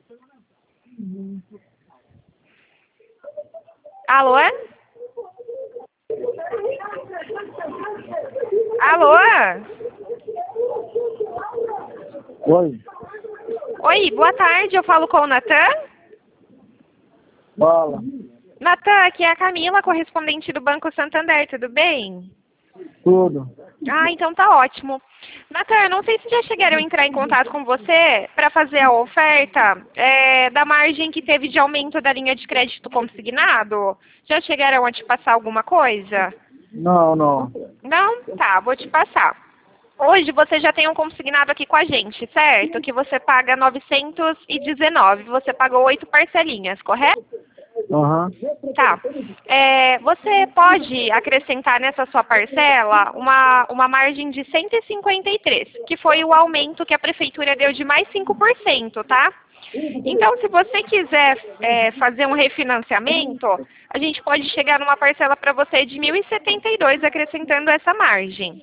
Alô? Alô? Oi. Oi, boa tarde, eu falo com o Natan? Fala. Natan, aqui é a Camila, correspondente do Banco Santander, tudo bem? Tudo. Ah, então tá ótimo. Natan, eu não sei se já chegaram a entrar em contato com você para fazer a oferta da margem que teve de aumento da linha de crédito consignado. Já chegaram a te passar alguma coisa? Não, não. Não? Tá, vou te passar. Hoje você já tem um consignado aqui com a gente, certo? Que você paga 919. Você pagou 8 parcelinhas, correto? Aham. Tá. Você pode acrescentar nessa sua parcela uma margem de 153, que foi o aumento que a prefeitura deu de mais 5%, tá? Então, se você quiser fazer um refinanciamento, a gente pode chegar numa parcela para você de 1.072, acrescentando essa margem.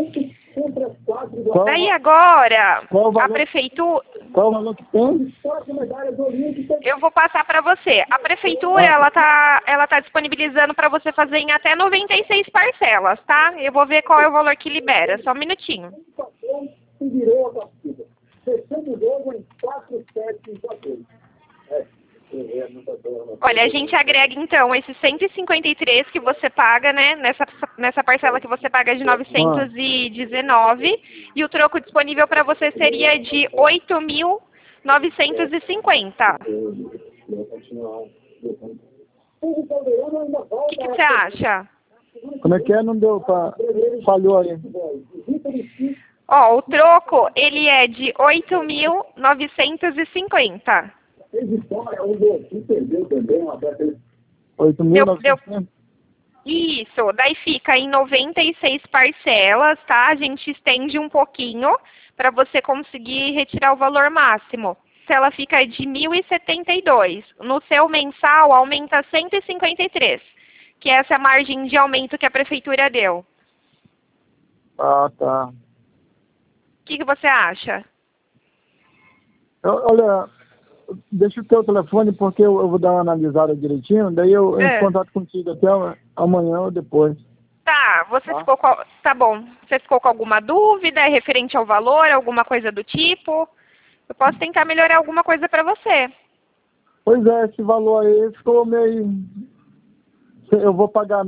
Daí agora, qual o a valor? prefeitura... Qual o valor que tem? Eu vou passar para você. A prefeitura, ela tá disponibilizando para você fazer em até 96 parcelas, tá? Eu vou ver qual é o valor que libera. Só um minutinho. Olha, a gente agrega então esses 153 que você paga, né? Nessa parcela que você paga de 919 e o troco disponível para você seria de 8.950. O que você acha? Como é que é? Não deu pra... Falhou aí. Ó, o troco, ele é de 8.950. 8.900? Isso, daí fica em 96 parcelas, tá? A gente estende um pouquinho para você conseguir retirar o valor máximo. Se ela fica de 1.072, no seu mensal aumenta 153, que essa é a margem de aumento que a prefeitura deu. Ah, tá. O que você acha? Olha, deixa o teu telefone porque eu vou dar uma analisada direitinho, daí eu entro em contato contigo até amanhã ou depois. Tá, tá bom. Você ficou com alguma dúvida referente ao valor, alguma coisa do tipo? Eu posso tentar melhorar alguma coisa para você. Pois é, esse valor aí ficou meio... Eu vou pagar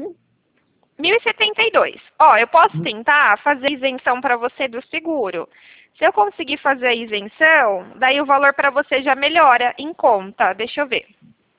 1.072. Ó, eu posso tentar fazer isenção para você do seguro. Se eu conseguir fazer a isenção, daí o valor para você já melhora em conta. Deixa eu ver.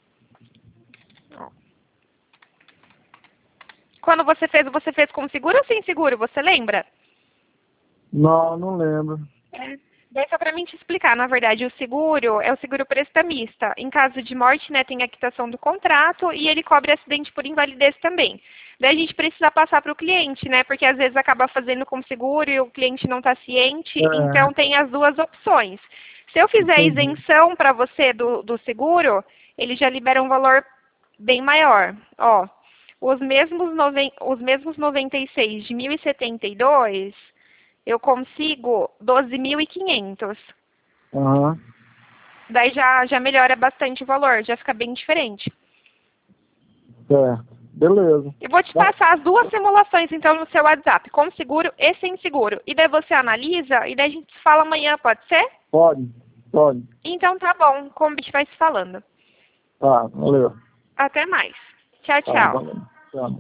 Quando você fez com seguro ou sem seguro? Você lembra? Não, não lembro. Daí só para mim te explicar, na verdade, o seguro é o seguro prestamista. Em caso de morte, né, tem a quitação do contrato e ele cobre acidente por invalidez também. Daí a gente precisa passar para o cliente, né, porque às vezes acaba fazendo com seguro e o cliente não está ciente, então tem as duas opções. Se eu fizer isenção para você do seguro, ele já libera um valor bem maior. Ó, os mesmos 96 de 1.072... eu consigo 12.500. Aham. Daí já melhora bastante o valor, já fica bem diferente. Certo. Beleza. Eu vou te passar as duas simulações, então, no seu WhatsApp, com seguro e sem seguro. E daí você analisa, e daí a gente se fala amanhã, pode ser? Pode. Então tá bom, como a gente vai se falando. Tá, valeu. Até mais. Tchau, Tá, tchau. valeu. Tchau.